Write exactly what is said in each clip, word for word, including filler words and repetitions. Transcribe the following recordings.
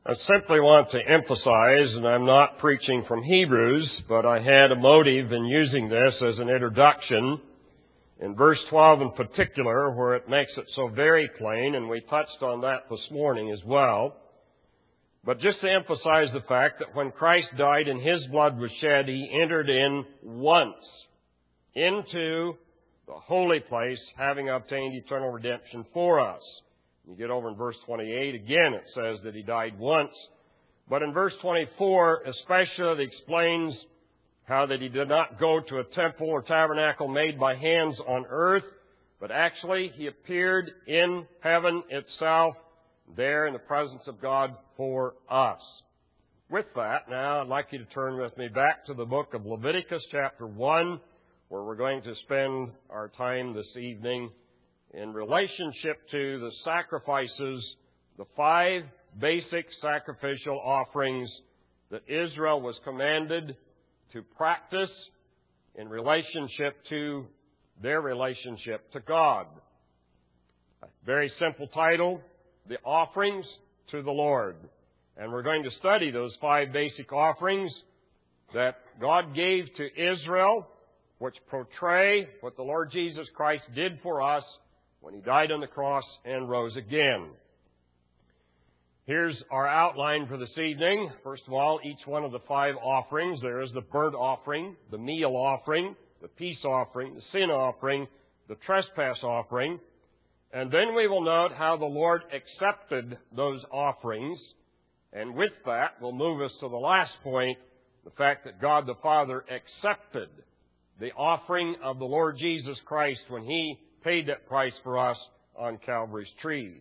I simply want to emphasize, and I'm not preaching from Hebrews, but I had a motive in using this as an introduction in verse twelve in particular, where it makes it so very plain, and we touched on that this morning as well. But just to emphasize the fact that when Christ died and His blood was shed, He entered in once into the holy place, having obtained eternal redemption for us. You get over in verse twenty-eight, again it says that He died once. But in verse twenty-four, especially, it explains how that He did not go to a temple or tabernacle made by hands on earth, but actually He appeared in heaven itself, there in the presence of God for us. With that, now I'd like you to turn with me back to the book of Leviticus chapter one, where we're going to spend our time this evening in relationship to the sacrifices, the five basic sacrificial offerings that Israel was commanded to practice in relationship to their relationship to God. A very simple title, The Offerings to the Lord. And we're going to study those five basic offerings that God gave to Israel, which portray what the Lord Jesus Christ did for us when He died on the cross and rose again. Here's our outline for this evening. First of all, each one of the five offerings. There is the burnt offering, the meal offering, the peace offering, the sin offering, the trespass offering. And then we will note how the Lord accepted those offerings. And with that, we'll move us to the last point, the fact that God the Father accepted the offering of the Lord Jesus Christ when He paid that price for us on Calvary's tree.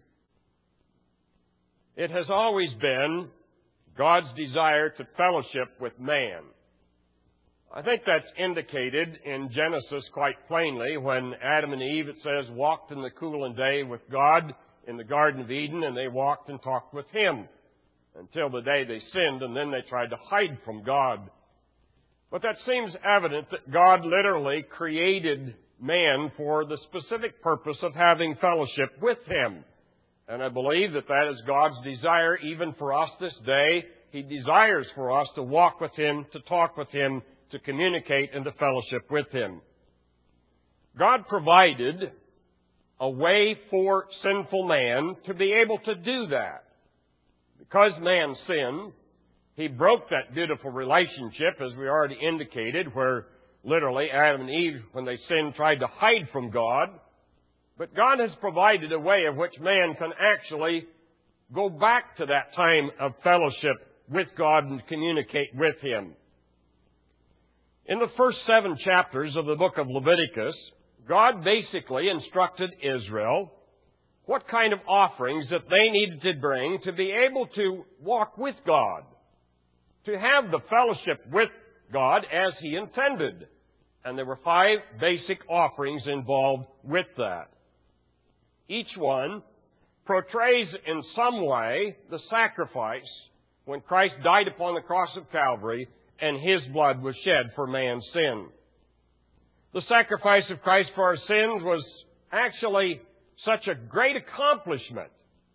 It has always been God's desire to fellowship with man. I think that's indicated in Genesis quite plainly when Adam and Eve, it says, walked in the cool of day with God in the Garden of Eden, and they walked and talked with Him until the day they sinned, and then they tried to hide from God. But that seems evident that God literally created man for the specific purpose of having fellowship with Him. And I believe that that is God's desire even for us this day. He desires for us to walk with Him, to talk with Him, to communicate and to fellowship with Him. God provided a way for sinful man to be able to do that. Because man sinned, He broke that beautiful relationship, as we already indicated, where literally Adam and Eve, when they sinned, tried to hide from God. But God has provided a way of which man can actually go back to that time of fellowship with God and communicate with Him. In the first seven chapters of the book of Leviticus, God basically instructed Israel what kind of offerings that they needed to bring to be able to walk with God, to have the fellowship with God as He intended. And there were five basic offerings involved with that. Each one portrays in some way the sacrifice when Christ died upon the cross of Calvary and His blood was shed for man's sin. The sacrifice of Christ for our sins was actually such a great accomplishment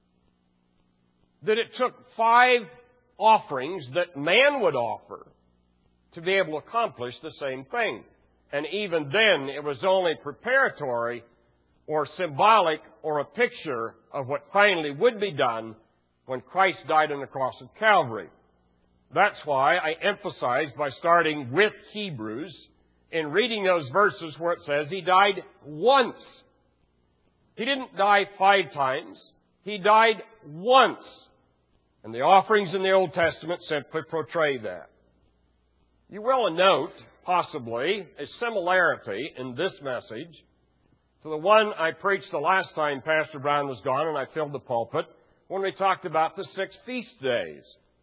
that it took five offerings that man would offer to be able to accomplish the same thing. And even then, it was only preparatory or symbolic or a picture of what finally would be done when Christ died on the cross of Calvary. That's why I emphasize by starting with Hebrews in reading those verses where it says He died once. He didn't die five times. He died once. And the offerings in the Old Testament simply portray that. You will note, possibly, a similarity in this message to the one I preached the last time Pastor Brown was gone and I filled the pulpit when we talked about the six feast days.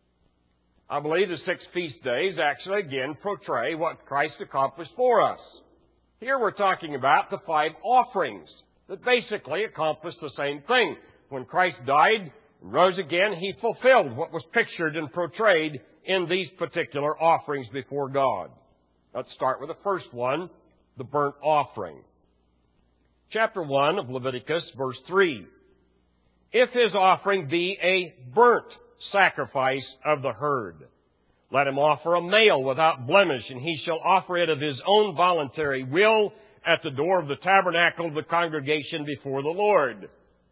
I believe the six feast days actually again portray what Christ accomplished for us. Here we're talking about the five offerings that basically accomplished the same thing. When Christ died and rose again, He fulfilled what was pictured and portrayed in these particular offerings before God. Let's start with the first one, the burnt offering. Chapter one of Leviticus, verse three. If his offering be a burnt sacrifice of the herd. Let him offer a male without blemish, and he shall offer it of his own voluntary will at the door of the tabernacle of the congregation before the Lord.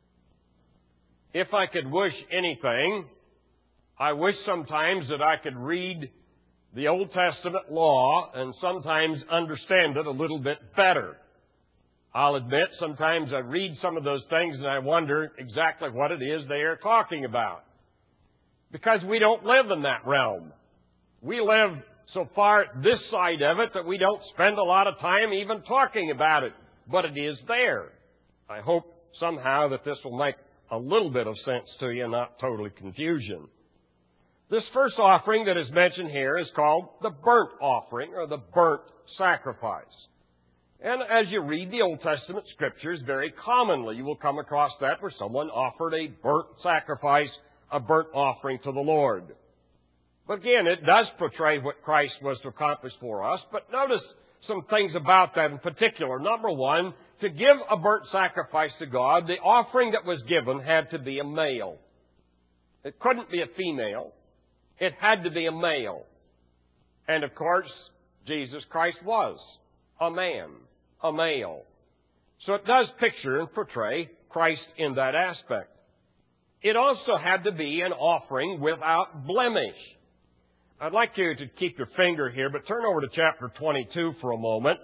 If I could wish anything, I wish sometimes that I could read the Old Testament law and sometimes understand it a little bit better. I'll admit, sometimes I read some of those things and I wonder exactly what it is they are talking about. Because we don't live in that realm. We live so far this side of it that we don't spend a lot of time even talking about it. But it is there. I hope somehow that this will make a little bit of sense to you, not totally confusion. This first offering that is mentioned here is called the burnt offering or the burnt sacrifice. And as you read the Old Testament Scriptures, very commonly you will come across that where someone offered a burnt sacrifice, a burnt offering to the Lord. But again, it does portray what Christ was to accomplish for us. But notice some things about that in particular. Number one, to give a burnt sacrifice to God, the offering that was given had to be a male. It couldn't be a female. It had to be a male. And of course, Jesus Christ was a man, a male. So it does picture and portray Christ in that aspect. It also had to be an offering without blemish. I'd like you to keep your finger here, but turn over to chapter twenty-two for a moment.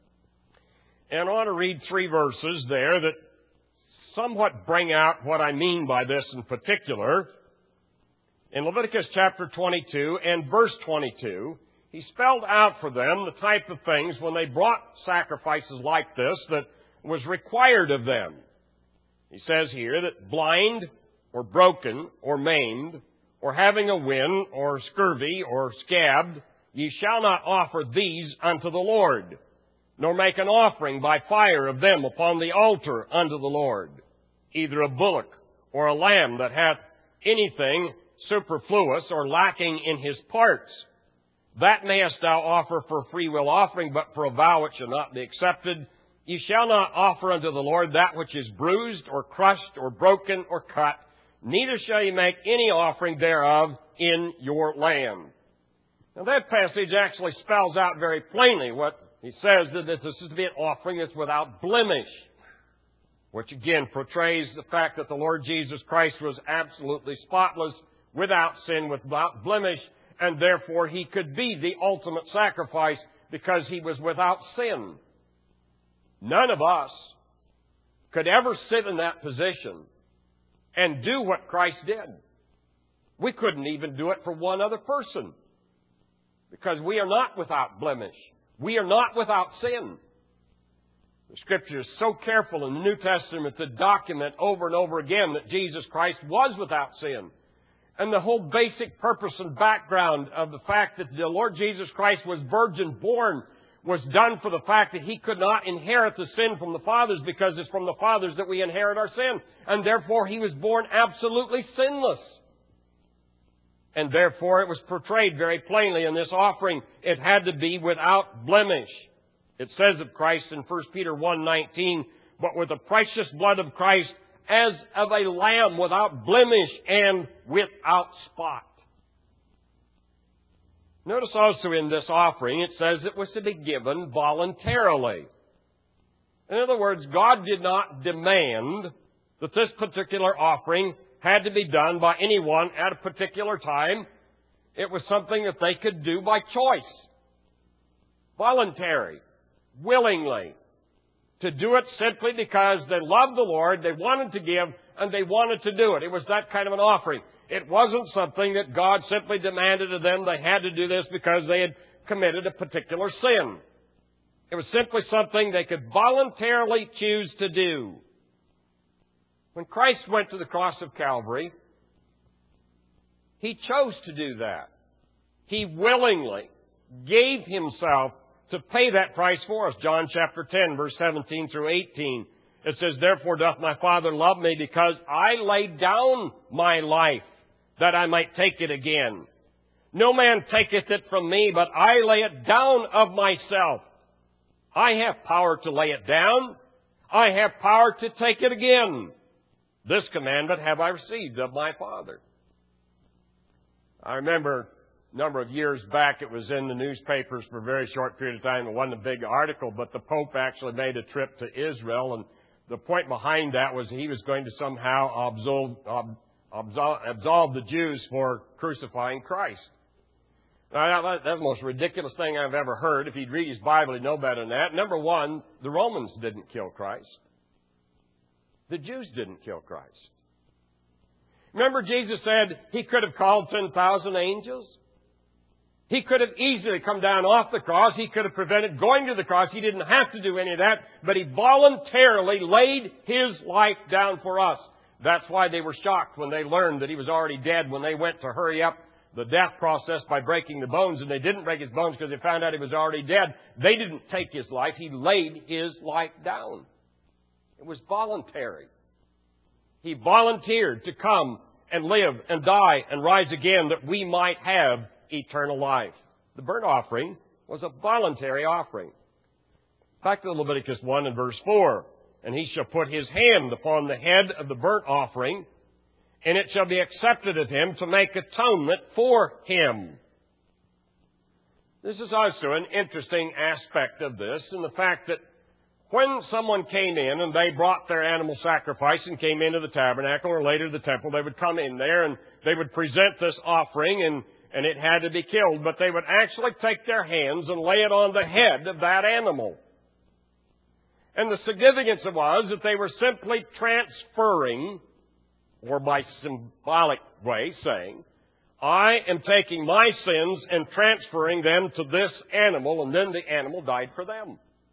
And I want to read three verses there that somewhat bring out what I mean by this in particular. In Leviticus chapter twenty-two and verse twenty-two, he spelled out for them the type of things when they brought sacrifices like this that was required of them. He says here that blind or broken or maimed or having a wind or scurvy or scabbed, ye shall not offer these unto the Lord, nor make an offering by fire of them upon the altar unto the Lord, either a bullock or a lamb that hath anything superfluous or lacking in his parts. That mayest thou offer for a freewill offering, but for a vow it shall not be accepted. Ye shall not offer unto the Lord that which is bruised or crushed or broken or cut, neither shall ye make any offering thereof in your land. Now that passage actually spells out very plainly what he says, that this is to be an offering that's without blemish, which again portrays the fact that the Lord Jesus Christ was absolutely spotless, without sin, without blemish, and therefore he could be the ultimate sacrifice because he was without sin. None of us could ever sit in that position and do what Christ did. We couldn't even do it for one other person because we are not without blemish. We are not without sin. The Scripture is so careful in the New Testament to document over and over again that Jesus Christ was without sin. And the whole basic purpose and background of the fact that the Lord Jesus Christ was virgin born was done for the fact that He could not inherit the sin from the fathers, because it's from the fathers that we inherit our sin. And therefore He was born absolutely sinless. And therefore it was portrayed very plainly in this offering. It had to be without blemish. It says of Christ in First Peter one nineteen, but with the precious blood of Christ as of a lamb without blemish and without spot. Notice also in this offering, it says it was to be given voluntarily. In other words, God did not demand that this particular offering had to be done by anyone at a particular time. It was something that they could do by choice. Voluntary. Willingly. To do it simply because they loved the Lord, they wanted to give, and they wanted to do it. It was that kind of an offering. It wasn't something that God simply demanded of them. They had to do this because they had committed a particular sin. It was simply something they could voluntarily choose to do. When Christ went to the cross of Calvary, He chose to do that. He willingly gave Himself to pay that price for us. John chapter ten, verse seventeen through eighteen. It says, therefore doth my Father love me, because I laid down my life, that I might take it again. No man taketh it from me, but I lay it down of myself. I have power to lay it down. I have power to take it again. This commandment have I received of my Father. I remember a number of years back, it was in the newspapers for a very short period of time. It wasn't a big article, but the Pope actually made a trip to Israel, and the point behind that was he was going to somehow absolve, absolve, absolve the Jews for crucifying Christ. Now, that's the most ridiculous thing I've ever heard. If he'd read his Bible, he'd know better than that. Number one, the Romans didn't kill Christ. The Jews didn't kill Christ. Remember, Jesus said he could have called ten thousand angels? He could have easily come down off the cross. He could have prevented going to the cross. He didn't have to do any of that, but he voluntarily laid his life down for us. That's why they were shocked when they learned that he was already dead, when they went to hurry up the death process by breaking the bones, and they didn't break his bones because they found out he was already dead. They didn't take his life. He laid his life down. It was voluntary. He volunteered to come and live and die and rise again that we might have eternal life. The burnt offering was a voluntary offering. Back to Leviticus one and verse four. And he shall put his hand upon the head of the burnt offering, and it shall be accepted of him to make atonement for him. This is also an interesting aspect of this, in the fact that when someone came in and they brought their animal sacrifice and came into the tabernacle or later the temple, they would come in there and they would present this offering, and, and it had to be killed. But they would actually take their hands and lay it on the head of that animal. And the significance was that they were simply transferring, or by symbolic way saying, I am taking my sins and transferring them to this animal, and then the animal died for them.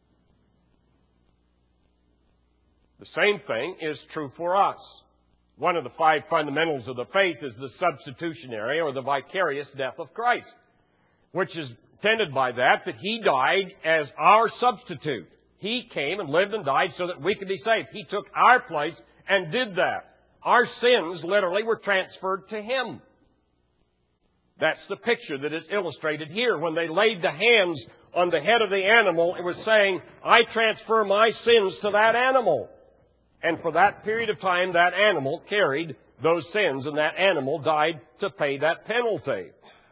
The same thing is true for us. One of the five fundamentals of the faith is the substitutionary or the vicarious death of Christ, which is intended by that that He died as our substitute. He came and lived and died so that we could be saved. He took our place and did that. Our sins literally were transferred to Him. That's the picture that is illustrated here. When they laid the hands on the head of the animal, it was saying, I transfer my sins to that animal. And for that period of time, that animal carried those sins, and that animal died to pay that penalty.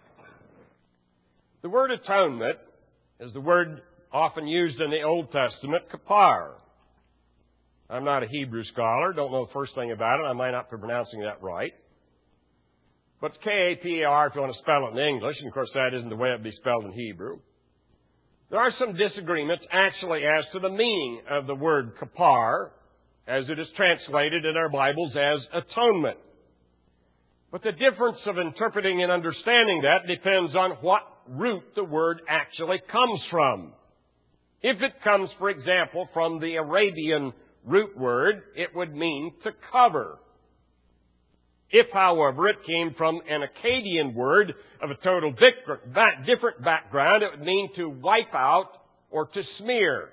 The word atonement is the word often used in the Old Testament, kapar. I'm not a Hebrew scholar, don't know the first thing about it. I might not be pronouncing that right. But it's K A P A R if you want to spell it in English, and of course that isn't the way it would be spelled in Hebrew. There are some disagreements actually as to the meaning of the word kapar, as it is translated in our Bibles as atonement. But the difference of interpreting and understanding that depends on what root the word actually comes from. If it comes, for example, from the Arabian root word, it would mean to cover. If, however, it came from an Akkadian word of a total different background, it would mean to wipe out or to smear.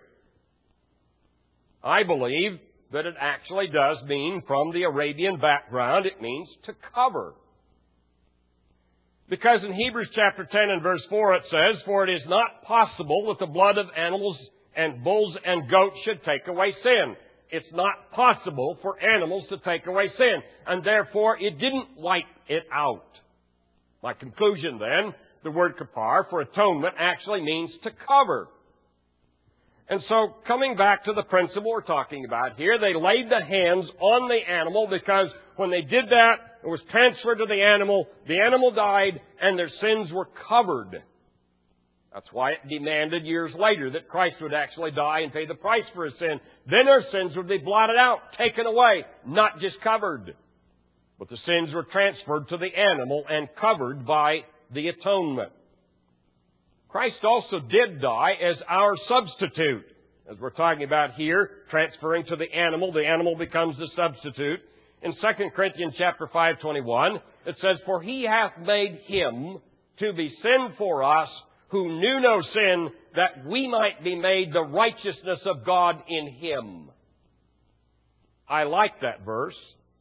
I believe that it actually does mean, from the Arabian background, it means to cover. Because in Hebrews chapter ten and verse four it says, For it is not possible that the blood of animals and bulls and goats should take away sin. It's not possible for animals to take away sin. And therefore, it didn't wipe it out. My conclusion then, the word kapar for atonement actually means to cover. And so, coming back to the principle we're talking about here, they laid the hands on the animal because when they did that, it was transferred to the animal, the animal died, and their sins were covered. That's why it demanded years later that Christ would actually die and pay the price for his sin. Then our sins would be blotted out, taken away, not just covered. But the sins were transferred to the animal and covered by the atonement. Christ also did die as our substitute. As we're talking about here, transferring to the animal, the animal becomes the substitute. In Second Corinthians chapter five twenty-one, it says, For he hath made him to be sin for us, who knew no sin, that we might be made the righteousness of God in him. I like that verse.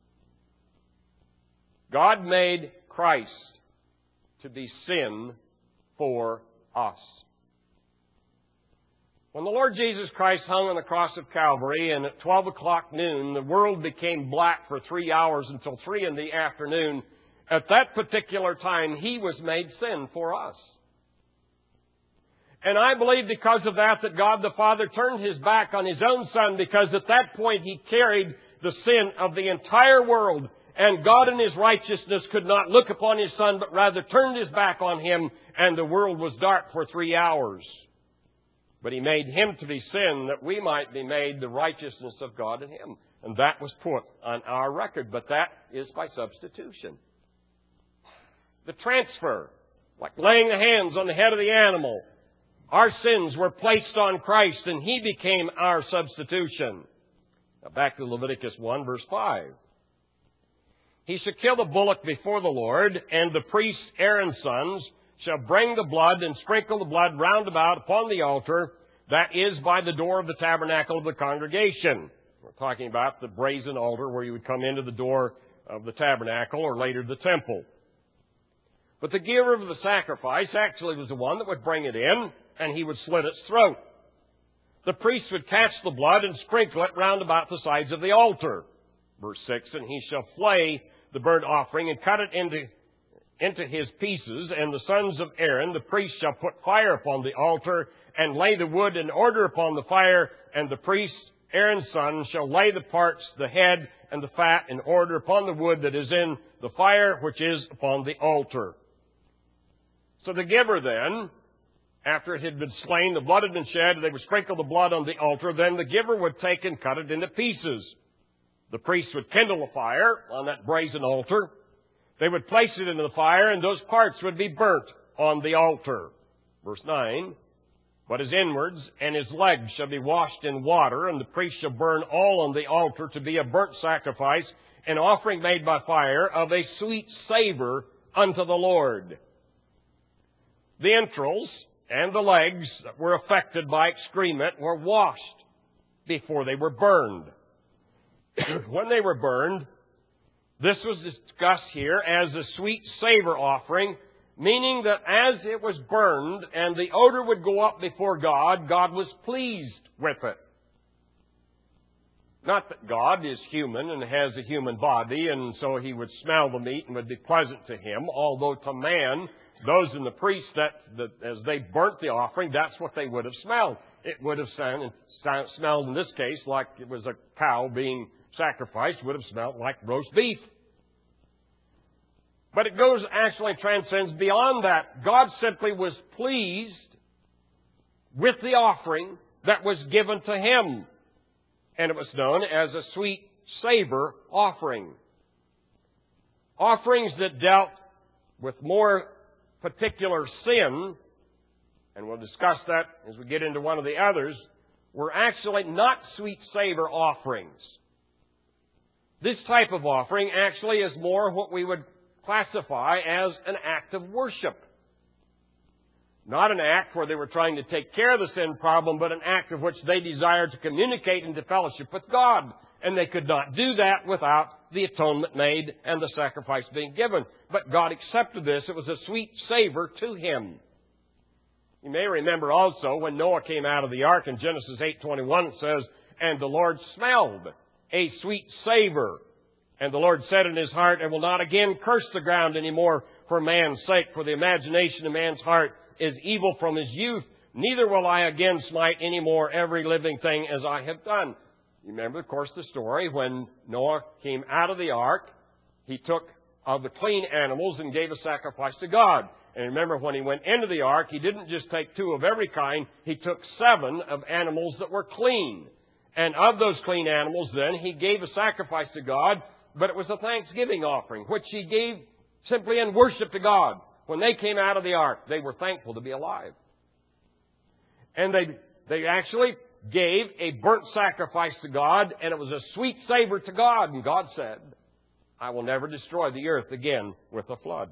God made Christ to be sin for us. When the Lord Jesus Christ hung on the cross of Calvary, and at twelve o'clock noon, the world became black for three hours until three in the afternoon, At that particular time, He was made sin for us. And I believe because of that, that God the Father turned His back on His own Son, because at that point He carried the sin of the entire world. And God in His righteousness could not look upon His Son, but rather turned His back on Him, and the world was dark for three hours. But He made Him to be sin, that we might be made the righteousness of God in Him. And that was put on our record, but that is by substitution. The transfer, like laying the hands on the head of the animal. Our sins were placed on Christ, and He became our substitution. Now back to Leviticus one, verse five. He shall kill the bullock before the Lord, and the priest Aaron's sons shall bring the blood and sprinkle the blood round about upon the altar, that is by the door of the tabernacle of the congregation. We're talking about the brazen altar where you would come into the door of the tabernacle, or later the temple. But the giver of the sacrifice actually was the one that would bring it in, and he would slit its throat. The priest would catch the blood and sprinkle it round about the sides of the altar. Verse six, and he shall flay the burnt offering and cut it into, into his pieces, and the sons of Aaron, the priest, shall put fire upon the altar and lay the wood in order upon the fire, and the priest, Aaron's son, shall lay the parts, the head and the fat in order upon the wood that is in the fire, which is upon the altar. So the giver then, after it had been slain, the blood had been shed, they would sprinkle the blood on the altar, then the giver would take and cut it into pieces. The priest would kindle a fire on that brazen altar. They would place it into the fire, and those parts would be burnt on the altar. Verse nine, but his inwards and his legs shall be washed in water, and the priest shall burn all on the altar to be a burnt sacrifice, an offering made by fire of a sweet savor unto the Lord. The entrails and the legs that were affected by excrement were washed before they were burned. When they were burned, this was discussed here as a sweet savor offering, meaning that as it was burned and the odor would go up before God, God was pleased with it. Not that God is human and has a human body, and so He would smell the meat and would be pleasant to Him, although to man, those in the priest, that, that as they burnt the offering, that's what they would have smelled. It would have sound, smelled, in this case, like it was a cow being sacrificed, would have smelled like roast beef. But it goes, actually transcends beyond that. God simply was pleased with the offering that was given to Him. And it was known as a sweet savor offering. Offerings that dealt with more particular sin, and we'll discuss that as we get into one of the others, were actually not sweet savor offerings. This type of offering actually is more what we would classify as an act of worship. Not an act where they were trying to take care of the sin problem, but an act of which they desired to communicate into fellowship with God. And they could not do that without the atonement made and the sacrifice being given. But God accepted this. It was a sweet savor to Him. You may remember also when Noah came out of the ark in Genesis eight twenty-one, it says, and the Lord smelled a sweet savor. And the Lord said in His heart, I will not again curse the ground any more for man's sake, for the imagination of man's heart is evil from his youth. Neither will I again smite any more every living thing as I have done. You remember, of course, the story when Noah came out of the ark. He took of the clean animals and gave a sacrifice to God. And remember, when he went into the ark, he didn't just take two of every kind. He took seven of animals that were clean. And of those clean animals, then, he gave a sacrifice to God, but it was a thanksgiving offering, which he gave simply in worship to God. When they came out of the ark, they were thankful to be alive. And they, they actually gave a burnt sacrifice to God, and it was a sweet savor to God. And God said, I will never destroy the earth again with a flood.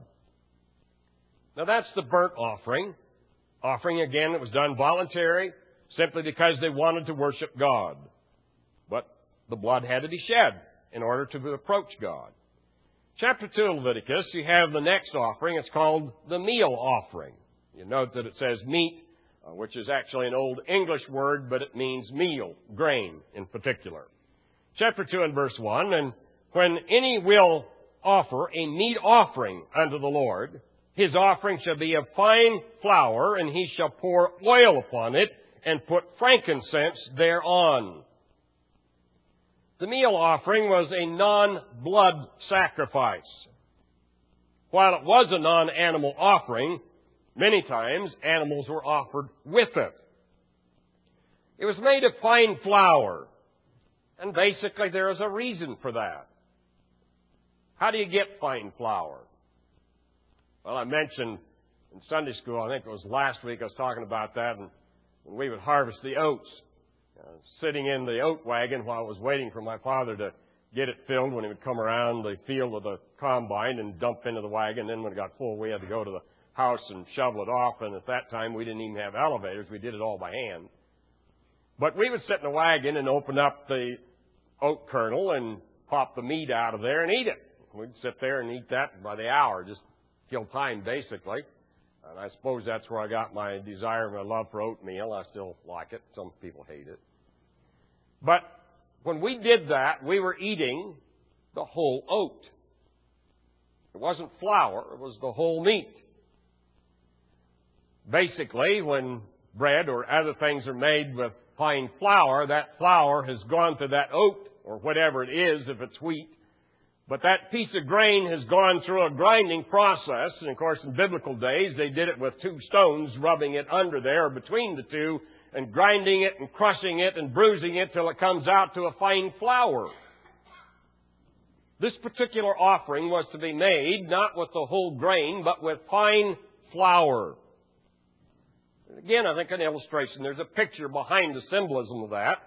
Now that's the burnt offering. Offering, again, that was done voluntary, simply because they wanted to worship God. But the blood had to be shed in order to approach God. Chapter two of Leviticus, you have the next offering. It's called the meal offering. You note that it says meat, uh, which is actually an old English word, but it means meal, grain in particular. Chapter two and verse one, and when any will offer a meat offering unto the Lord, his offering shall be of fine flour, and he shall pour oil upon it, and put frankincense thereon. The meal offering was a non-blood sacrifice. While it was a non-animal offering, many times animals were offered with it. It was made of fine flour, and basically there is a reason for that. How do you get fine flour? Well, I mentioned in Sunday school, I think it was last week, I was talking about that, and when we would harvest the oats, uh, sitting in the oat wagon while I was waiting for my father to get it filled when he would come around the field of the combine and dump into the wagon. Then when it got full, we had to go to the house and shovel it off, and at that time we didn't even have elevators. We did it all by hand. But we would sit in the wagon and open up the oat kernel and pop the meat out of there and eat it. We'd sit there and eat that by the hour, just kill time basically. And I suppose that's where I got my desire and my love for oatmeal. I still like it. Some people hate it. But when we did that, we were eating the whole oat. It wasn't flour, it was the whole meat. Basically, when bread or other things are made with fine flour, that flour has gone to that oat, or whatever it is, if it's wheat. But that piece of grain has gone through a grinding process. And, of course, in biblical days, they did it with two stones, rubbing it under there, or between the two, and grinding it and crushing it and bruising it till it comes out to a fine flour. This particular offering was to be made not with the whole grain, but with fine flour. Again, I think an illustration. There's a picture behind the symbolism of that.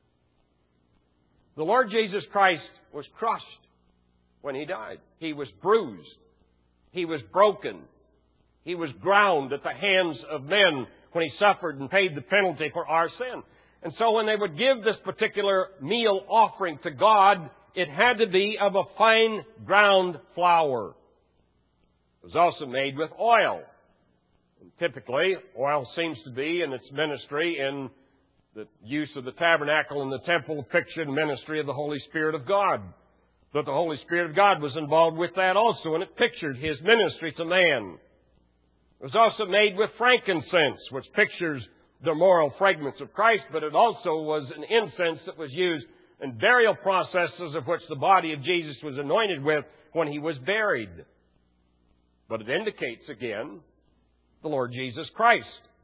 The Lord Jesus Christ was crushed when He died. He was bruised. He was broken. He was ground at the hands of men when He suffered and paid the penalty for our sin. And so when they would give this particular meal offering to God, it had to be of a fine ground flour. It was also made with oil. And typically, oil seems to be in its ministry in the use of the tabernacle and the temple, pictured ministry of the Holy Spirit of God. But the Holy Spirit of God was involved with that also, and it pictured His ministry to man. It was also made with frankincense, which pictures the moral fragments of Christ, but it also was an incense that was used in burial processes of which the body of Jesus was anointed with when He was buried. But it indicates, again, the Lord Jesus Christ.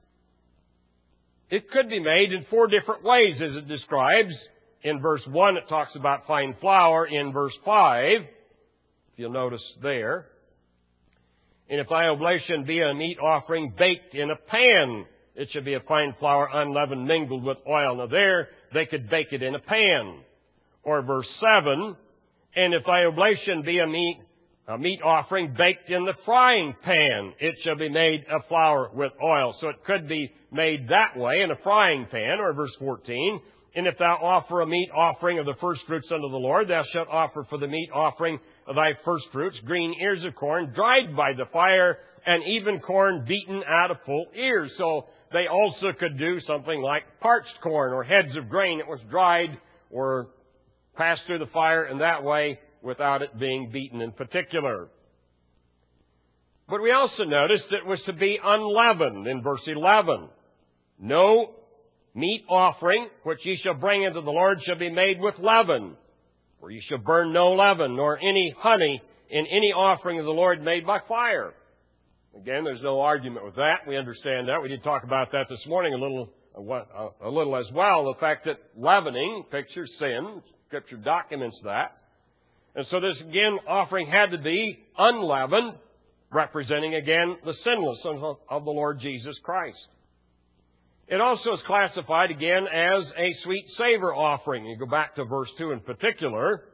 It could be made in four different ways, as it describes. In verse one, it talks about fine flour. In verse five, if you'll notice there, and if thy oblation be a meat offering baked in a pan, it should be a fine flour unleavened mingled with oil. Now there, they could bake it in a pan. Or verse seven, and if thy oblation be a meat, a meat offering baked in the frying pan, it shall be made of flour with oil. So it could be made that way in a frying pan. Or verse fourteen, and if thou offer a meat offering of the first fruits unto the Lord, thou shalt offer for the meat offering of thy first fruits green ears of corn, dried by the fire, and even corn beaten out of full ears. So they also could do something like parched corn or heads of grain that was dried or passed through the fire in that way without it being beaten in particular. But we also noticed that it was to be unleavened in verse eleven. No meat offering which ye shall bring into the Lord shall be made with leaven, for ye shall burn no leaven, nor any honey in any offering of the Lord made by fire. Again, there's no argument with that. We understand that. We did talk about that this morning a little, a little as well. The fact that leavening pictures sin. Scripture documents that. And so this, again, offering had to be unleavened, representing, again, the sinlessness of the Lord Jesus Christ. It also is classified, again, as a sweet savor offering. You go back to verse two in particular.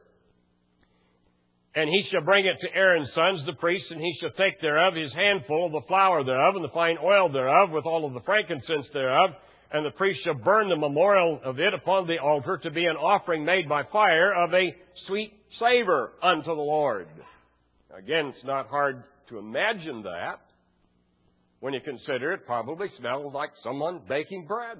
And he shall bring it to Aaron's sons, the priests, and he shall take thereof his handful of the flour thereof, and the fine oil thereof, with all of the frankincense thereof, and the priest shall burn the memorial of it upon the altar to be an offering made by fire of a sweet savor unto the Lord. Again, it's not hard to imagine that when you consider it probably smelled like someone baking bread.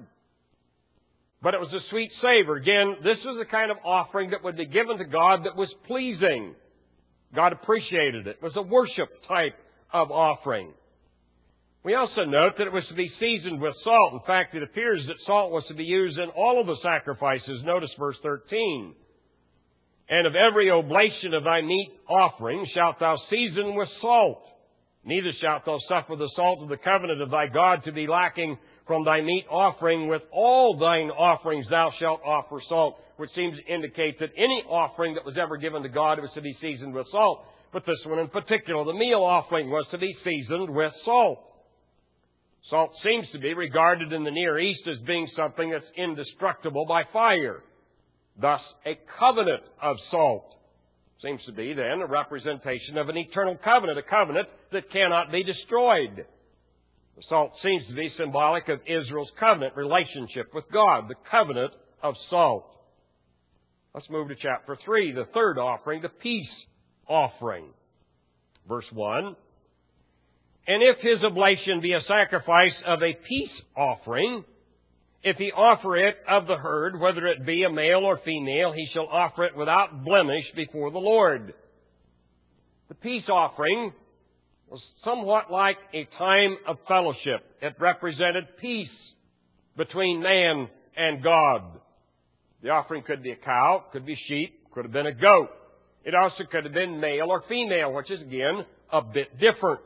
But it was a sweet savor. Again, this is the kind of offering that would be given to God that was pleasing. God appreciated it. It was a worship type of offering. We also note that it was to be seasoned with salt. In fact, it appears that salt was to be used in all of the sacrifices. Notice verse thirteen. And of every oblation of thy meat offering shalt thou season with salt. Neither shalt thou suffer the salt of the covenant of thy God to be lacking from thy meat offering. With all thine offerings thou shalt offer salt. Which seems to indicate that any offering that was ever given to God was to be seasoned with salt. But this one in particular, the meal offering, was to be seasoned with salt. Salt seems to be regarded in the Near East as being something that's indestructible by fire. Thus, a covenant of salt seems to be then a representation of an eternal covenant, a covenant that cannot be destroyed. The salt seems to be symbolic of Israel's covenant relationship with God, the covenant of salt. Let's move to chapter three, the third offering, the peace offering. Verse one. And if his oblation be a sacrifice of a peace offering, if he offer it of the herd, whether it be a male or female, he shall offer it without blemish before the Lord. The peace offering was somewhat like a time of fellowship. It represented peace between man and God. The offering could be a cow, could be sheep, could have been a goat. It also could have been male or female, which is again a bit different.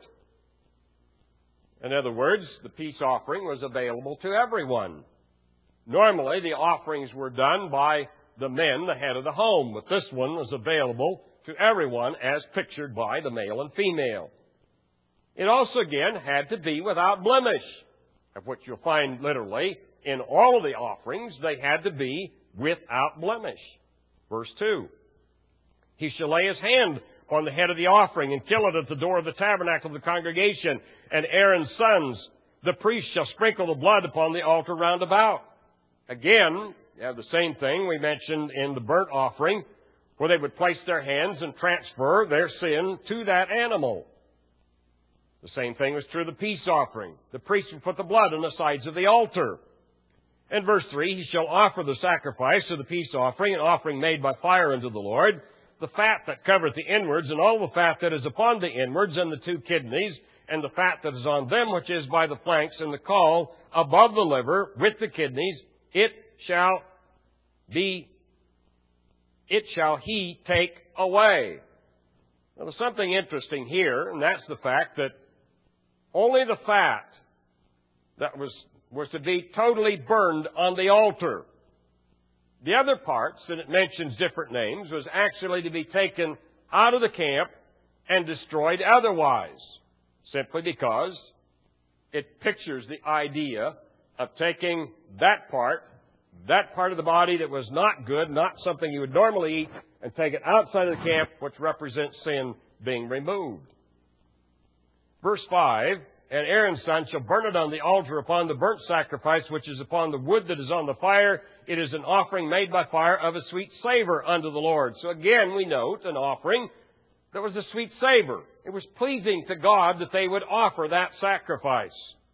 In other words, the peace offering was available to everyone. Normally, the offerings were done by the men, the head of the home, but this one was available to everyone as pictured by the male and female. It also, again, had to be without blemish, of which you'll find literally in all of the offerings, they had to be without blemish. Verse two. He shall lay his hand on the head of the offering and kill it at the door of the tabernacle of the congregation. And Aaron's sons, the priest, shall sprinkle the blood upon the altar round about. Again, you have the same thing we mentioned in the burnt offering, where they would place their hands and transfer their sin to that animal. The same thing was true of the peace offering. The priest would put the blood on the sides of the altar. In verse three, he shall offer the sacrifice of the peace offering, an offering made by fire unto the Lord, the fat that covereth the inwards, and all the fat that is upon the inwards, and the two kidneys, and the fat that is on them, which is by the flanks, and the caul above the liver, with the kidneys, it shall be, it shall he take away. Now, there's something interesting here, and that's the fact that only the fat that was, was to be totally burned on the altar. The other parts, and it mentions different names, was actually to be taken out of the camp and destroyed otherwise, simply because it pictures the idea of taking that part, that part of the body that was not good, not something you would normally eat, and take it outside of the camp, which represents sin being removed. Verse five, and Aaron's son shall burn it on the altar upon the burnt sacrifice, which is upon the wood that is on the fire. It is an offering made by fire of a sweet savor unto the Lord. So again, we note an offering that was a sweet savor. It was pleasing to God that they would offer that sacrifice.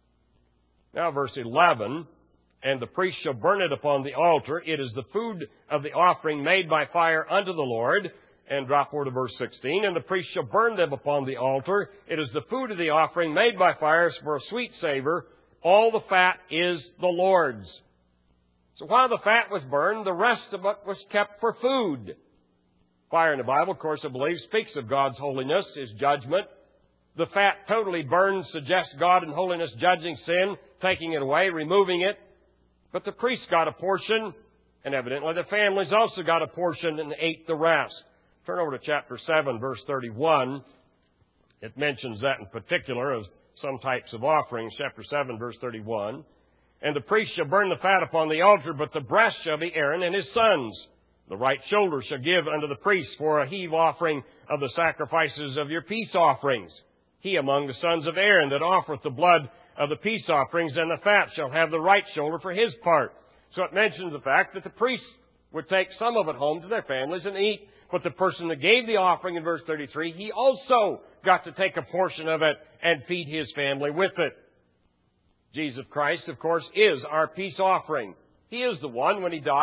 Now verse eleven, and the priest shall burn it upon the altar. It is the food of the offering made by fire unto the Lord. And drop over to verse sixteen. And the priest shall burn them upon the altar. It is the food of the offering made by fire for a sweet savor. All the fat is the Lord's. So while the fat was burned, the rest of it was kept for food. Fire in the Bible, of course, I believe, speaks of God's holiness, His judgment. The fat totally burned suggests God in holiness judging sin, taking it away, removing it. But the priest got a portion, and evidently the families also got a portion and ate the rest. Turn over to chapter seven, verse thirty-one. It mentions that in particular of some types of offerings. Chapter seven, verse thirty-one. And the priest shall burn the fat upon the altar, but the breast shall be Aaron and his sons. The right shoulder shall give unto the priest for a heave offering of the sacrifices of your peace offerings. He among the sons of Aaron that offereth the blood of the peace offerings, and the fat shall have the right shoulder for his part. So it mentions the fact that the priests would take some of it home to their families and eat. But the person that gave the offering in verse thirty-three, he also got to take a portion of it and feed his family with it. Jesus Christ, of course, is our peace offering. He is the one, when He died,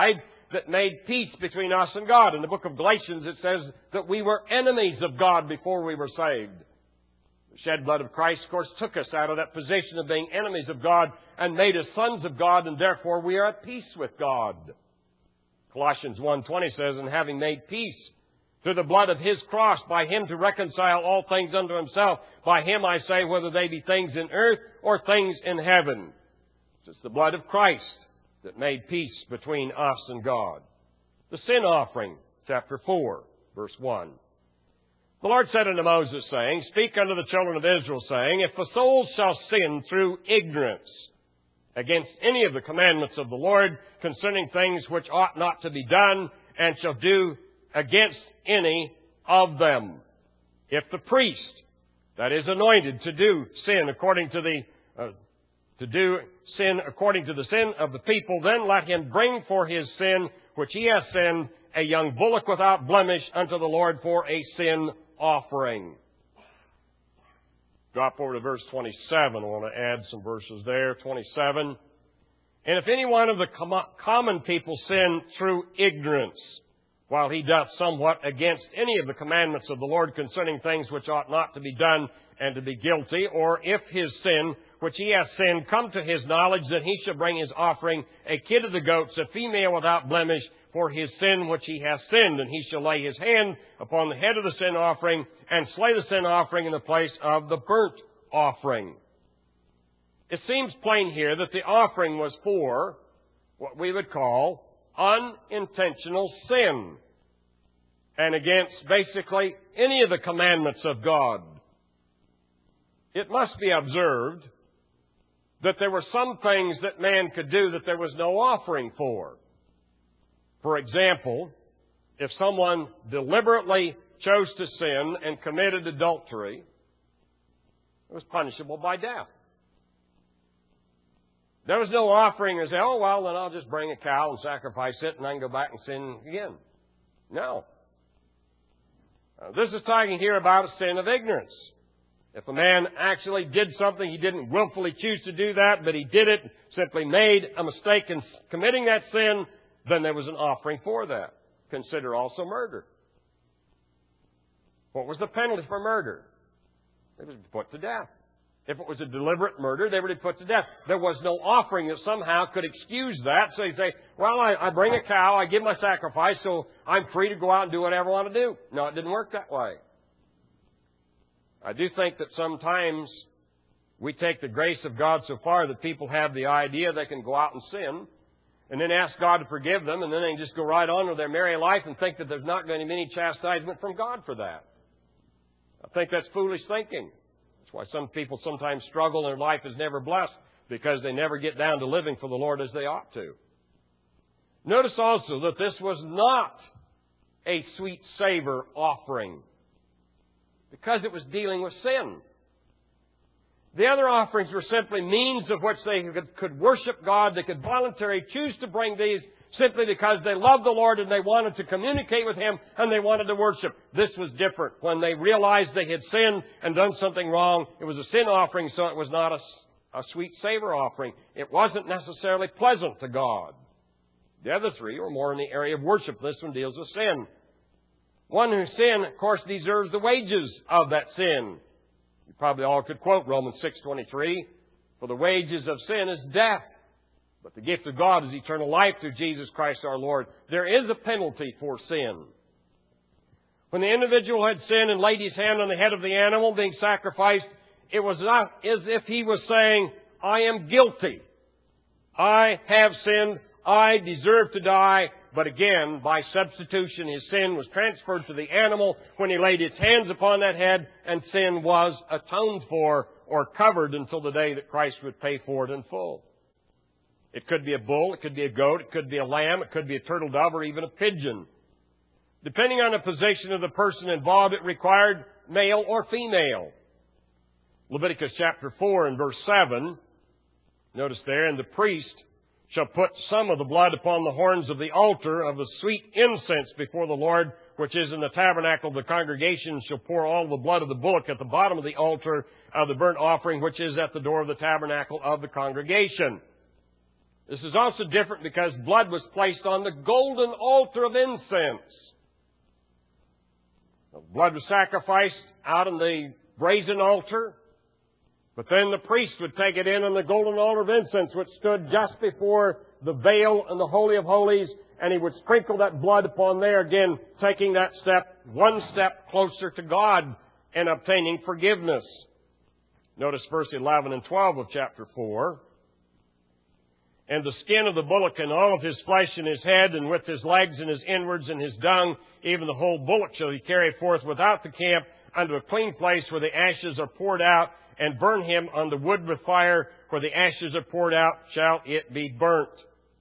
that made peace between us and God. In the book of Galatians, it says that we were enemies of God before we were saved. The shed blood of Christ, of course, took us out of that position of being enemies of God and made us sons of God, and therefore we are at peace with God. Colossians one twenty says, and having made peace through the blood of His cross, by Him to reconcile all things unto Himself. By Him, I say, whether they be things in earth or things in heaven. It's the blood of Christ that made peace between us and God. The sin offering, chapter four, verse one. The Lord said unto Moses, saying, Speak unto the children of Israel, saying, If a soul shall sin through ignorance against any of the commandments of the Lord concerning things which ought not to be done, and shall do against any of them. If the priest, that is anointed to do sin according to the, uh, to do sin according to the sin of the people, then let him bring for his sin which he has sinned a young bullock without blemish unto the Lord for a sin offering. Drop over to verse twenty-seven. I want to add some verses there. twenty-seven. And if any one of the com- common people sin through ignorance, while he doth somewhat against any of the commandments of the Lord concerning things which ought not to be done and to be guilty, or if his sin, which he hath sinned, come to his knowledge, then he shall bring his offering, a kid of the goats, a female without blemish, for his sin which he hath sinned, and he shall lay his hand upon the head of the sin offering, and slay the sin offering in the place of the burnt offering. It seems plain here that the offering was for what we would call unintentional sin, and against basically any of the commandments of God. It must be observed that there were some things that man could do that there was no offering for. For example, if someone deliberately chose to sin and committed adultery, it was punishable by death. There was no offering as, oh, well, then I'll just bring a cow and sacrifice it and I can go back and sin again. No. Uh, this is talking here about a sin of ignorance. If a man actually did something, he didn't willfully choose to do that, but he did it, simply made a mistake in committing that sin, then there was an offering for that. Consider also murder. What was the penalty for murder? It was put to death. If it was a deliberate murder, they were to be put to death. There was no offering that somehow could excuse that. So you say, well, I, I bring a cow, I give my sacrifice, so I'm free to go out and do whatever I want to do. No, it didn't work that way. I do think that sometimes we take the grace of God so far that people have the idea they can go out and sin and then ask God to forgive them, and then they can just go right on with their merry life and think that there's not going to be any chastisement from God for that. I think that's foolish thinking. That's why some people sometimes struggle and their life is never blessed, because they never get down to living for the Lord as they ought to. Notice also that this was not a sweet savor offering, because it was dealing with sin. The other offerings were simply means of which they could, could worship God. They could voluntarily choose to bring these simply because they loved the Lord and they wanted to communicate with Him and they wanted to worship. This was different. When they realized they had sinned and done something wrong, it was a sin offering, so it was not a, a sweet savor offering. It wasn't necessarily pleasant to God. The other three were more in the area of worship. This one deals with sin. One who sinned, of course, deserves the wages of that sin. You probably all could quote Romans six twenty-three. For the wages of sin is death, but the gift of God is eternal life through Jesus Christ our Lord. There is a penalty for sin. When the individual had sinned and laid his hand on the head of the animal being sacrificed, it was not as if he was saying, I am guilty. I have sinned. I deserve to die. But again, by substitution, his sin was transferred to the animal when he laid his hands upon that head, and sin was atoned for or covered until the day that Christ would pay for it in full. It could be a bull, it could be a goat, it could be a lamb, it could be a turtle dove, or even a pigeon. Depending on the position of the person involved, it required male or female. Leviticus chapter four and verse seven, notice there, and the priest shall put some of the blood upon the horns of the altar of the sweet incense before the Lord, which is in the tabernacle of the congregation, shall pour all the blood of the bullock at the bottom of the altar of the burnt offering, which is at the door of the tabernacle of the congregation. This is also different because blood was placed on the golden altar of incense. Blood was sacrificed out on the brazen altar, but then the priest would take it in on the golden altar of incense, which stood just before the veil in the Holy of Holies, and he would sprinkle that blood upon there, again, taking that step, one step closer to God and obtaining forgiveness. Notice verse eleven and twelve of chapter four. And the skin of the bullock and all of his flesh and his head, and with his legs and his inwards and his dung, even the whole bullock shall he carry forth without the camp unto a clean place where the ashes are poured out, and burn him on the wood with fire, where the ashes are poured out shall it be burnt.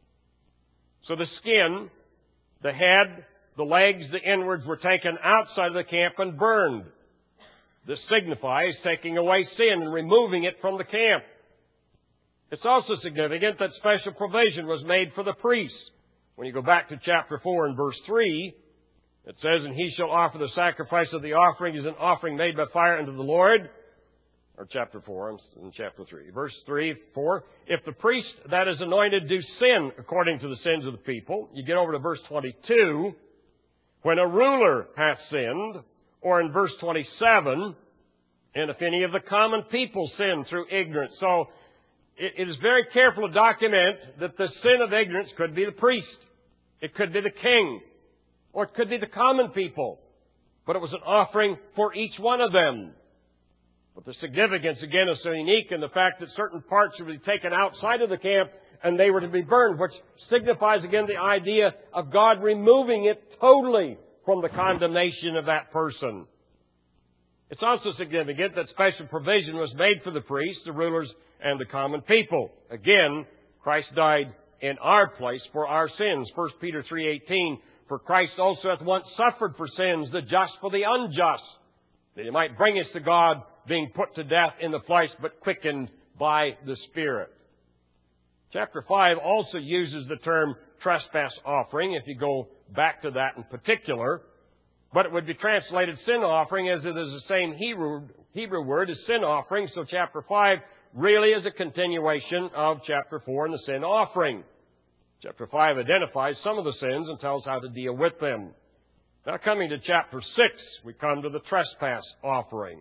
So the skin, the head, the legs, the inwards were taken outside of the camp and burned. This signifies taking away sin and removing it from the camp. It's also significant that special provision was made for the priests. When you go back to chapter four and verse three, it says, And he shall offer the sacrifice of the offering as an offering made by fire unto the Lord. Or chapter four, I'm in chapter three. Verse three, four. If the priest that is anointed do sin according to the sins of the people, you get over to verse twenty-two, when a ruler hath sinned, or in verse twenty-seven, and if any of the common people sin through ignorance. So, it is very careful to document that the sin of ignorance could be the priest. It could be the king. Or it could be the common people. But it was an offering for each one of them. But the significance, again, is so unique in the fact that certain parts would be taken outside of the camp and they were to be burned, which signifies, again, the idea of God removing it totally from the condemnation of that person. It's also significant that special provision was made for the priests, the rulers, and the common people. Again, Christ died in our place for our sins. First Peter three eighteen, For Christ also hath once suffered for sins, the just for the unjust, that he might bring us to God, being put to death in the flesh, but quickened by the Spirit. Chapter five also uses the term trespass offering, if you go back to that in particular. But it would be translated sin offering, as it is the same Hebrew, Hebrew word as sin offering. So chapter five really is a continuation of chapter four and the sin offering. Chapter five identifies some of the sins and tells how to deal with them. Now coming to chapter six, we come to the trespass offering.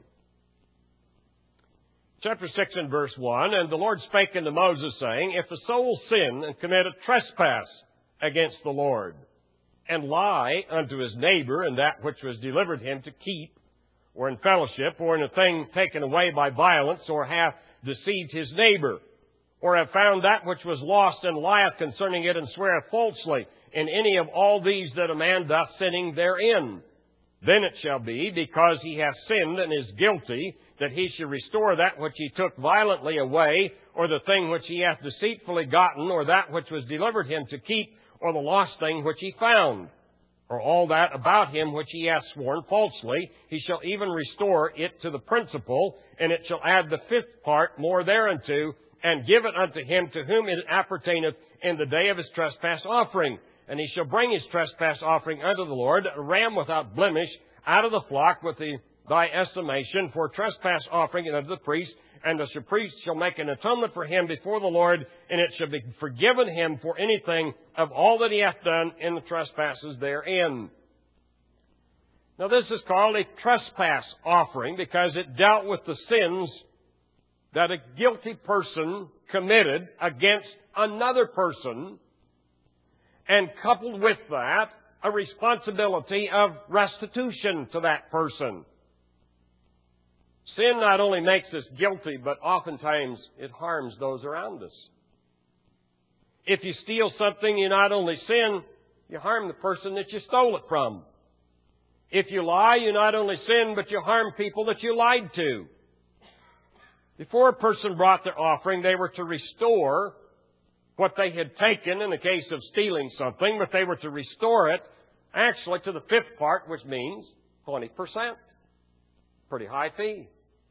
Chapter six and verse one, And the Lord spake unto Moses, saying, If a soul sin and commit a trespass against the Lord, and lie unto his neighbor in that which was delivered him to keep, or in fellowship, or in a thing taken away by violence, or hath deceived his neighbor, or have found that which was lost, and lieth concerning it, and sweareth falsely, in any of all these that a man doth sinning therein, then it shall be, because he hath sinned and is guilty, that he should restore that which he took violently away, or the thing which he hath deceitfully gotten, or that which was delivered him to keep, or the lost thing which he found, or all that about him which he hath sworn falsely, he shall even restore it to the principal, and it shall add the fifth part more thereunto, and give it unto him to whom it appertaineth in the day of his trespass offering. And he shall bring his trespass offering unto the Lord, a ram without blemish, out of the flock with the, thy estimation, for trespass offering unto the priest. And the priest shall make an atonement for him before the Lord, and it shall be forgiven him for anything of all that he hath done in the trespasses therein. Now this is called a trespass offering because it dealt with the sins that a guilty person committed against another person, and coupled with that, a responsibility of restitution to that person. Sin not only makes us guilty, but oftentimes it harms those around us. If you steal something, you not only sin, you harm the person that you stole it from. If you lie, you not only sin, but you harm people that you lied to. Before a person brought their offering, they were to restore what they had taken in the case of stealing something, but they were to restore it actually to the fifth part, which means twenty percent. Pretty high fee.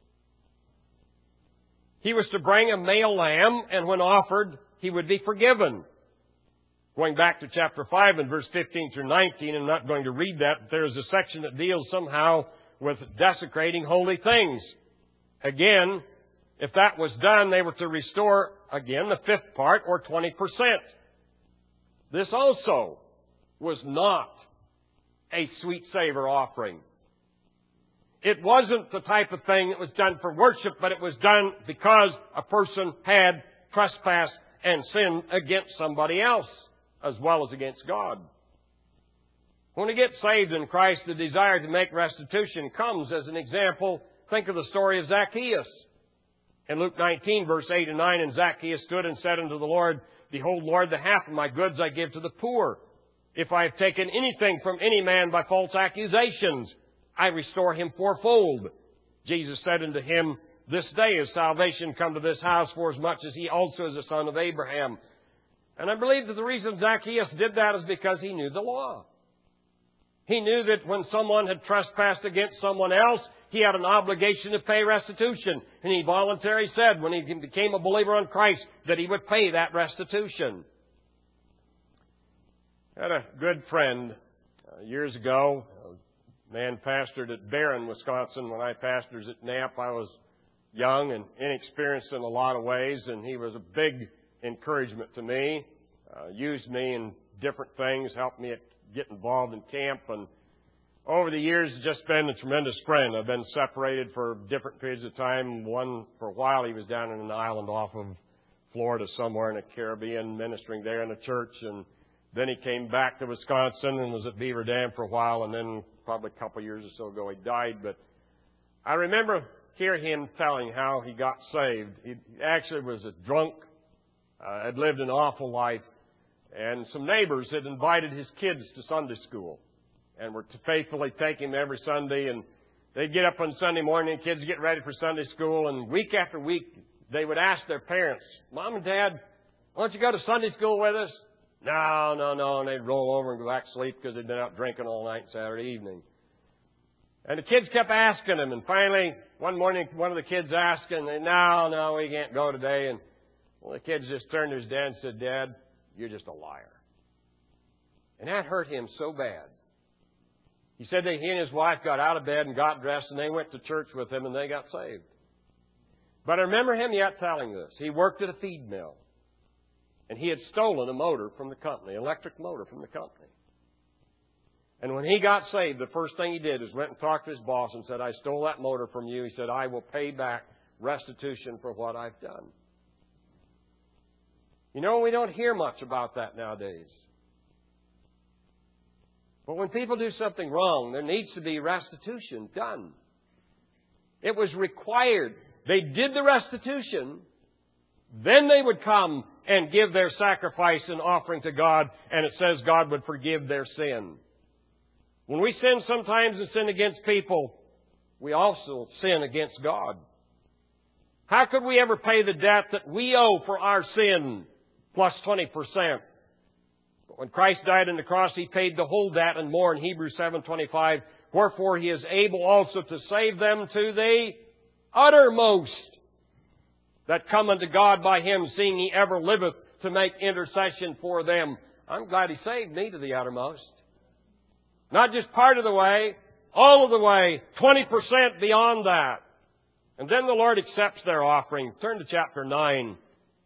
He was to bring a male lamb, and when offered, he would be forgiven. Going back to chapter five and verse fifteen through nineteen, I'm not going to read that, but there is a section that deals somehow with desecrating holy things. Again, If that was done, they were to restore, again, the fifth part, or twenty percent. This also was not a sweet savor offering. It wasn't the type of thing that was done for worship, but it was done because a person had trespassed and sinned against somebody else, as well as against God. When we get saved in Christ, the desire to make restitution comes. As an example, think of the story of Zacchaeus. In Luke nineteen, verse eight and nine, and Zacchaeus stood and said unto the Lord, Behold, Lord, the half of my goods I give to the poor. If I have taken anything from any man by false accusations, I restore him fourfold. Jesus said unto him, This day is salvation come to this house, for as much as he also is a son of Abraham. And I believe that the reason Zacchaeus did that is because he knew the law. He knew that when someone had trespassed against someone else, he had an obligation to pay restitution. And he voluntarily said, when he became a believer in Christ, that he would pay that restitution. I had a good friend uh, years ago. A man pastored at Barron, Wisconsin. When I pastored at Knapp, I was young and inexperienced in a lot of ways, and he was a big encouragement to me. Uh, used me in different things, helped me get involved in camp, and over the years, just been a tremendous friend. I've been separated for different periods of time. One, for a while, he was down in an island off of Florida somewhere in the Caribbean, ministering there in a church. And then he came back to Wisconsin and was at Beaver Dam for a while. And then probably a couple of years or so ago, he died. But I remember hearing him telling how he got saved. He actually was a drunk, uh, had lived an awful life. And some neighbors had invited his kids to Sunday school, and were to faithfully take him every Sunday. And they'd get up on Sunday morning, and kids would get ready for Sunday school. And week after week, they would ask their parents, Mom and Dad, why don't you go to Sunday school with us? No, no, no. And they'd roll over and go back to sleep because they'd been out drinking all night Saturday evening. And the kids kept asking him. And finally, one morning, one of the kids asked him, no, no, we can't go today. And well, the kids just turned to his dad and said, Dad, you're just a liar. And that hurt him so bad. He said that he and his wife got out of bed and got dressed, and they went to church with him, and they got saved. But I remember him yet telling this. He worked at a feed mill, and he had stolen a motor from the company, an electric motor from the company. And when he got saved, the first thing he did is went and talked to his boss and said, I stole that motor from you. He said, I will pay back restitution for what I've done. You know, we don't hear much about that nowadays. But when people do something wrong, there needs to be restitution done. It was required. They did the restitution, then they would come and give their sacrifice and offering to God, and it says God would forgive their sin. When we sin sometimes and sin against people, we also sin against God. How could we ever pay the debt that we owe for our sin plus twenty percent? But when Christ died on the cross, He paid the whole debt and more in Hebrews seven twenty-five. Wherefore He is able also to save them to the uttermost that come unto God by Him, seeing He ever liveth to make intercession for them. I'm glad He saved me to the uttermost. Not just part of the way, all of the way, twenty percent beyond that. And then the Lord accepts their offering. Turn to chapter nine.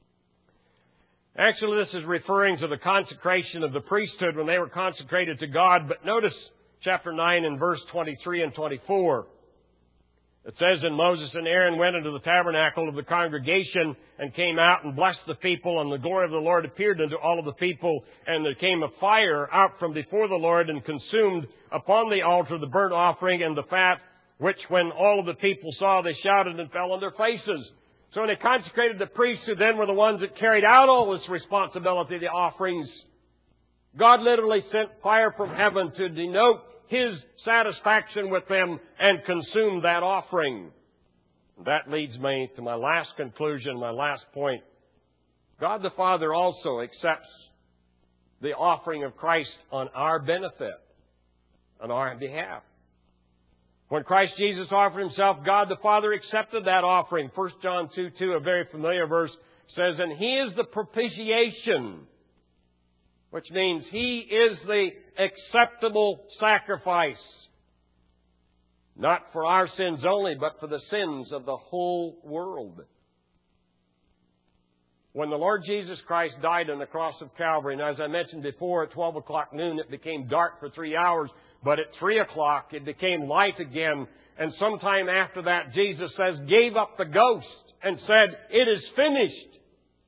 Actually, this is referring to the consecration of the priesthood when they were consecrated to God. But notice chapter nine and verse twenty-three and twenty-four. It says, And Moses and Aaron went into the tabernacle of the congregation and came out and blessed the people, and the glory of the Lord appeared unto all of the people. And there came a fire out from before the Lord and consumed upon the altar the burnt offering and the fat, which when all of the people saw, they shouted and fell on their faces. So when they consecrated the priests, who then were the ones that carried out all this responsibility, the offerings, God literally sent fire from heaven to denote His satisfaction with them and consume that offering. That leads me to my last conclusion, my last point. God the Father also accepts the offering of Christ on our benefit, on our behalf. When Christ Jesus offered Himself, God the Father accepted that offering. First John two two, a very familiar verse, says, And He is the propitiation, which means He is the acceptable sacrifice, not for our sins only, but for the sins of the whole world. When the Lord Jesus Christ died on the cross of Calvary, and as I mentioned before, at twelve o'clock noon it became dark for three hours, but at three o'clock it became light again. And sometime after that, Jesus says, gave up the ghost and said, it is finished.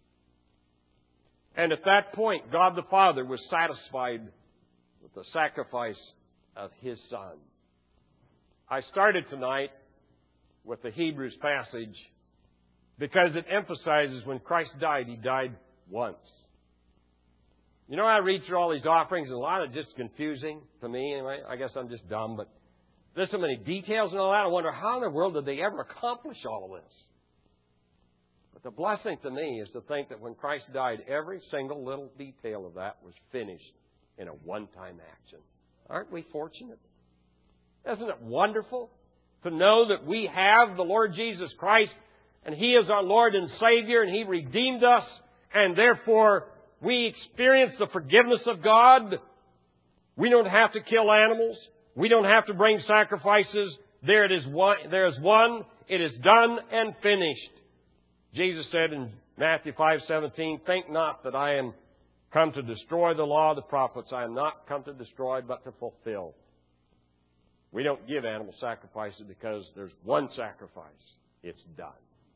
And at that point, God the Father was satisfied with the sacrifice of His Son. I started tonight with the Hebrews passage because it emphasizes when Christ died, He died once. You know, I read through all these offerings, and a lot of it's just confusing to me anyway. I guess I'm just dumb, but there's so many details and all that. I wonder how in the world did they ever accomplish all of this? But the blessing to me is to think that when Christ died, every single little detail of that was finished in a one-time action. Aren't we fortunate? Isn't it wonderful to know that we have the Lord Jesus Christ and He is our Lord and Savior and He redeemed us and therefore we experience the forgiveness of God. We don't have to kill animals. We don't have to bring sacrifices. There it is one, there is one. It is done and finished. Jesus said in Matthew five seventeen, think not that I am come to destroy the law of the prophets. I am not come to destroy, but to fulfill. We don't give animal sacrifices because there's one sacrifice. It's done.